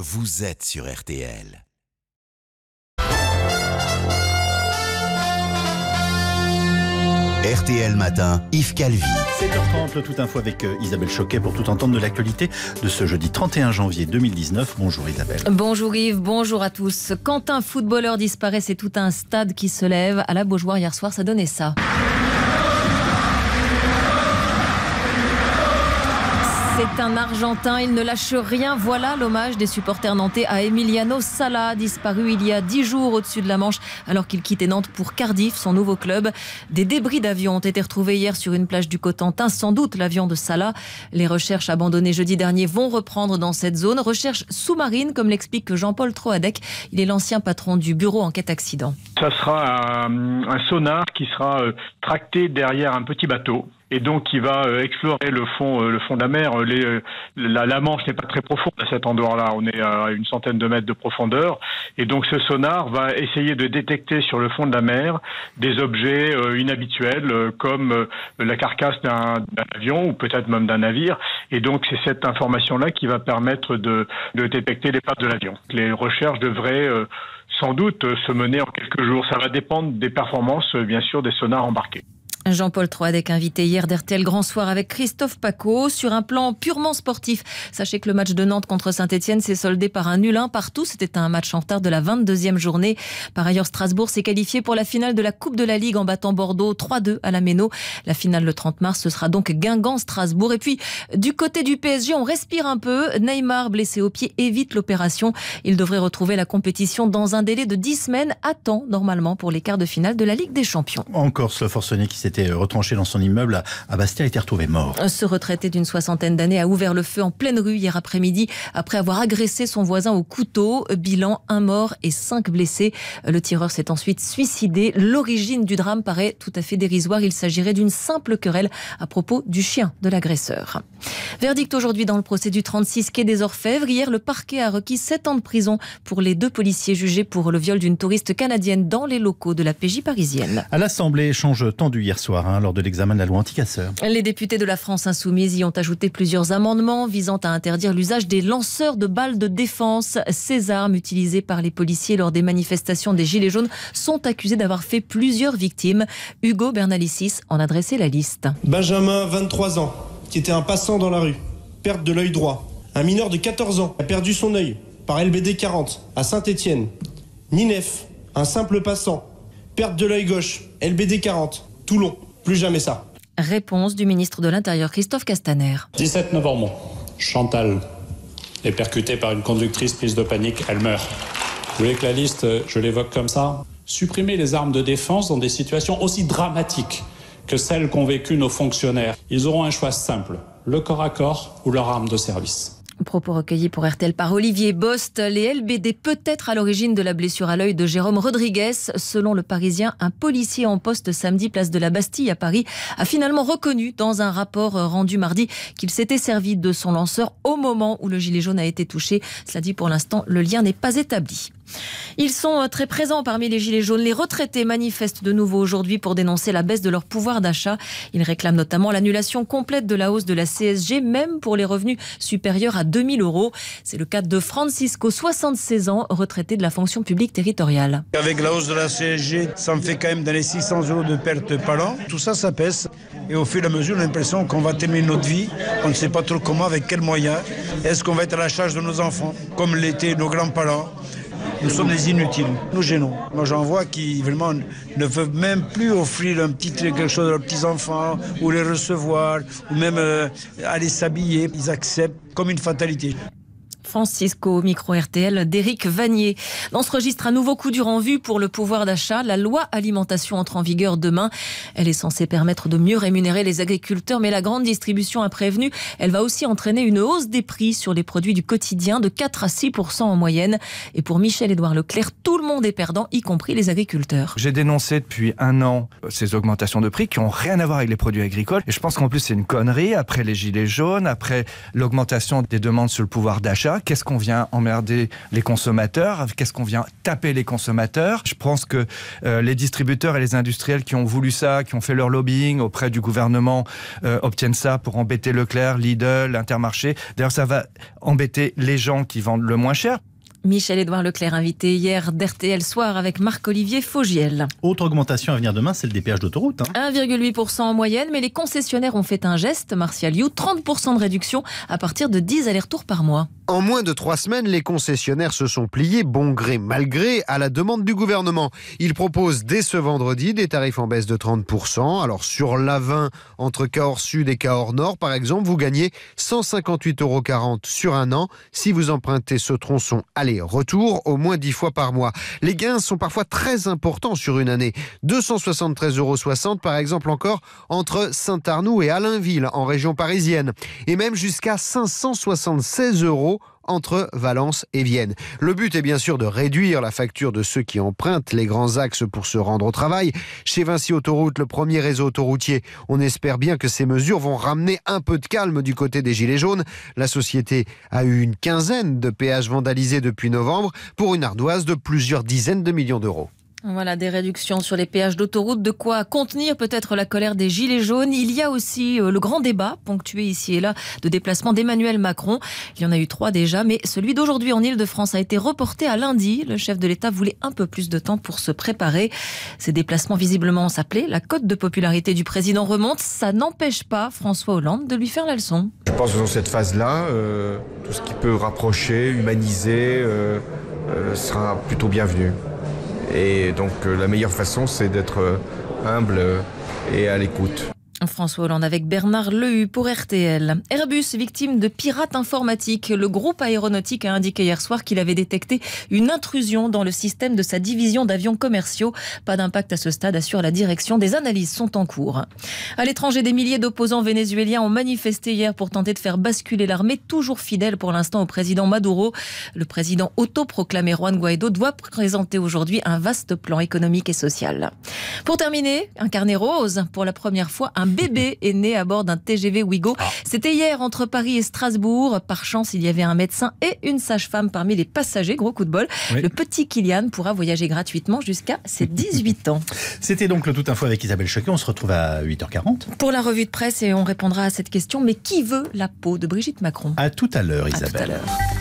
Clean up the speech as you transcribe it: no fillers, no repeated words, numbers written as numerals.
vous êtes sur RTL. RTL Matin, Yves Calvi. 7h30, le Tout Info avec Isabelle Choquet pour tout entendre de l'actualité de ce jeudi 31 janvier 2019. Bonjour Isabelle. Bonjour Yves, bonjour à tous. Quand un footballeur disparaît, c'est tout un stade qui se lève. À la Beaujoire hier soir, ça donnait ça. C'est un Argentin, il ne lâche rien. Voilà l'hommage des supporters nantais à Emiliano Sala, disparu il y a 10 jours au-dessus de la Manche alors qu'il quittait Nantes pour Cardiff, son nouveau club. Des débris d'avion ont été retrouvés hier sur une plage du Cotentin, sans doute l'avion de Sala. Les recherches abandonnées jeudi dernier vont reprendre dans cette zone. Recherche sous-marine, comme l'explique Jean-Paul Troadec. Il est l'ancien patron du bureau enquête accident. Ça sera un sonar qui sera tracté derrière un petit bateau. Et donc, qui va explorer le fond de la mer. La Manche n'est pas très profonde à cet endroit-là. On est à une centaine de mètres de profondeur. Et donc, ce sonar va essayer de détecter sur le fond de la mer des objets inhabituels, comme la carcasse d'un avion ou peut-être même d'un navire. Et donc, c'est cette information-là qui va permettre de détecter les pattes de l'avion. Les recherches devraient sans doute se mener en quelques jours. Ça va dépendre des performances, bien sûr, des sonars embarqués. Jean-Paul Troadec, invité hier d'RTL Grand Soir avec Christophe Pacaud. Sur un plan purement sportif, sachez que le match de Nantes contre Saint-Etienne s'est soldé par un nul 1 partout. C'était un match en retard de la 22e journée. Par ailleurs, Strasbourg s'est qualifié pour la finale de la Coupe de la Ligue en battant Bordeaux 3-2 à la Méno. La finale le 30 mars, ce sera donc Guingamp-Strasbourg. Et puis, du côté du PSG, on respire un peu. Neymar, blessé au pied, évite l'opération. Il devrait retrouver la compétition dans un délai de 10 semaines, à temps normalement pour les quarts de finale de la Ligue des Champions. En Corse, le forcené qui s'était retranché dans son immeuble à Bastia a été retrouvé mort. Ce retraité d'une 60aine d'années a ouvert le feu en pleine rue hier après-midi après avoir agressé son voisin au couteau. Bilan, 1 mort et 5 blessés. Le tireur s'est ensuite suicidé. L'origine du drame paraît tout à fait dérisoire. Il s'agirait d'une simple querelle à propos du chien de l'agresseur. Verdict aujourd'hui dans le procès du 36 quai des Orfèvres. Hier, le parquet a requis 7 ans de prison pour les 2 policiers jugés pour le viol d'une touriste canadienne dans les locaux de la PJ parisienne. À l'Assemblée, échange tendu hier soir lors de l'examen de la loi anti-casseurs. Les députés de la France Insoumise y ont ajouté plusieurs amendements visant à interdire l'usage des lanceurs de balles de défense. Ces armes utilisées par les policiers lors des manifestations des Gilets jaunes sont accusées d'avoir fait plusieurs victimes. Hugo Bernalicis en a dressé la liste. Benjamin, 23 ans, qui était un passant dans la rue. Perte de l'œil droit. Un mineur de 14 ans a perdu son œil par LBD 40 à Saint-Etienne. Ninef, un simple passant. Perte de l'œil gauche, LBD 40, Toulon. Plus jamais ça. Réponse du ministre de l'Intérieur, Christophe Castaner. 17 novembre, Chantal est percutée par une conductrice prise de panique, elle meurt. Vous voulez que la liste, je l'évoque comme ça ? Supprimer les armes de défense dans des situations aussi dramatiques que celles qu'ont vécues nos fonctionnaires. Ils auront un choix simple, le corps à corps ou leur arme de service. Propos recueillis pour RTL par Olivier Bost. Les LBD peut-être à l'origine de la blessure à l'œil de Jérôme Rodriguez. Selon le Parisien, un policier en poste samedi place de la Bastille à Paris a finalement reconnu dans un rapport rendu mardi qu'il s'était servi de son lanceur au moment où le gilet jaune a été touché. Cela dit, pour l'instant, le lien n'est pas établi. Ils sont très présents parmi les gilets jaunes. Les retraités manifestent de nouveau aujourd'hui pour dénoncer la baisse de leur pouvoir d'achat. Ils réclament notamment l'annulation complète de la hausse de la CSG, même pour les revenus supérieurs à 2 000 €. C'est le cas de Francisco, 76 ans, retraité de la fonction publique territoriale. Avec la hausse de la CSG, ça me fait quand même dans les 600 € de perte par an. Tout ça, ça pèse. Et au fur et à mesure, on a l'impression qu'on va terminer notre vie. On ne sait pas trop comment, avec quels moyens. Est-ce qu'on va être à la charge de nos enfants, comme l'étaient nos grands-parents ? Nous sommes des inutiles, nous gênons. Moi j'en vois qui vraiment ne veulent même plus offrir quelque chose à leurs petits-enfants, ou les recevoir, ou même aller s'habiller. Ils acceptent comme une fatalité. Francisco, micro RTL d'Éric Vanier. Dans ce registre, un nouveau coup dur en vue pour le pouvoir d'achat. La loi alimentation entre en vigueur demain. Elle est censée permettre de mieux rémunérer les agriculteurs, mais la grande distribution a prévenu. Elle va aussi entraîner une hausse des prix sur les produits du quotidien de 4 à 6% en moyenne. Et pour Michel-Édouard Leclerc, tout le monde est perdant, y compris les agriculteurs. J'ai dénoncé depuis 1 an ces augmentations de prix qui n'ont rien à voir avec les produits agricoles. Et je pense qu'en plus, c'est une connerie. Après les gilets jaunes, après l'augmentation des demandes sur le pouvoir d'achat, Qu'est-ce qu'on vient emmerder les consommateurs? Qu'est-ce qu'on vient taper les consommateurs? Je pense que les distributeurs et les industriels qui ont voulu ça, qui ont fait leur lobbying auprès du gouvernement, obtiennent ça pour embêter Leclerc, Lidl, Intermarché. D'ailleurs, ça va embêter les gens qui vendent le moins cher. Michel-Édouard Leclerc, invité hier d'RTL Soir avec Marc-Olivier Fogiel. Autre augmentation à venir demain, c'est le des péages d'autoroute. 1,8% en moyenne, mais les concessionnaires ont fait un geste, Martial You, 30% de réduction à partir de 10 allers-retours par mois. En moins de 3 semaines, les concessionnaires se sont pliés, bon gré mal gré, à la demande du gouvernement. Ils proposent dès ce vendredi des tarifs en baisse de 30%. Alors sur l'A20, entre Cahors Sud et Cahors Nord, par exemple, vous gagnez 158,40 € sur un an si vous empruntez ce tronçon aller-retour au moins 10 fois par mois. Les gains sont parfois très importants sur une année. 273,60 € par exemple encore entre Saint-Arnoux et Allainville en région parisienne. Et même jusqu'à 576 € entre Valence et Vienne. Le but est bien sûr de réduire la facture de ceux qui empruntent les grands axes pour se rendre au travail. Chez Vinci Autoroute, le premier réseau autoroutier, on espère bien que ces mesures vont ramener un peu de calme du côté des Gilets jaunes. La société a eu une quinzaine de péages vandalisés depuis novembre pour une ardoise de plusieurs dizaines de millions d'euros. Voilà, des réductions sur les péages d'autoroute, de quoi contenir peut-être la colère des Gilets jaunes. Il y a aussi le grand débat, ponctué ici et là, de déplacement d'Emmanuel Macron. Il y en a eu 3 déjà, mais celui d'aujourd'hui en Ile-de-France a été reporté à lundi. Le chef de l'État voulait un peu plus de temps pour se préparer. Ces déplacements visiblement s'appelaient. La cote de popularité du président remonte. Ça n'empêche pas François Hollande de lui faire la leçon. Je pense que dans cette phase-là, tout ce qui peut rapprocher, humaniser, sera plutôt bienvenu. Et donc la meilleure façon, c'est d'être humble et à l'écoute. François Hollande avec Bernard Lehu pour RTL. Airbus, victime de pirates informatiques. Le groupe aéronautique a indiqué hier soir qu'il avait détecté une intrusion dans le système de sa division d'avions commerciaux. Pas d'impact à ce stade, assure la direction. Des analyses sont en cours. À l'étranger, des milliers d'opposants vénézuéliens ont manifesté hier pour tenter de faire basculer l'armée, toujours fidèle pour l'instant au président Maduro. Le président autoproclamé Juan Guaido doit présenter aujourd'hui un vaste plan économique et social. Pour terminer, un carnet rose. Pour la première fois, un bébé est né à bord d'un TGV Ouigo. C'était hier entre Paris et Strasbourg. Par chance, il y avait un médecin et une sage-femme parmi les passagers. Gros coup de bol. Oui. Le petit Kylian pourra voyager gratuitement jusqu'à ses 18 ans. C'était donc le Tout Info avec Isabelle Choquet. On se retrouve à 8h40. Pour la revue de presse et on répondra à cette question. Mais qui veut la peau de Brigitte Macron? À tout à l'heure, Isabelle. À tout à l'heure.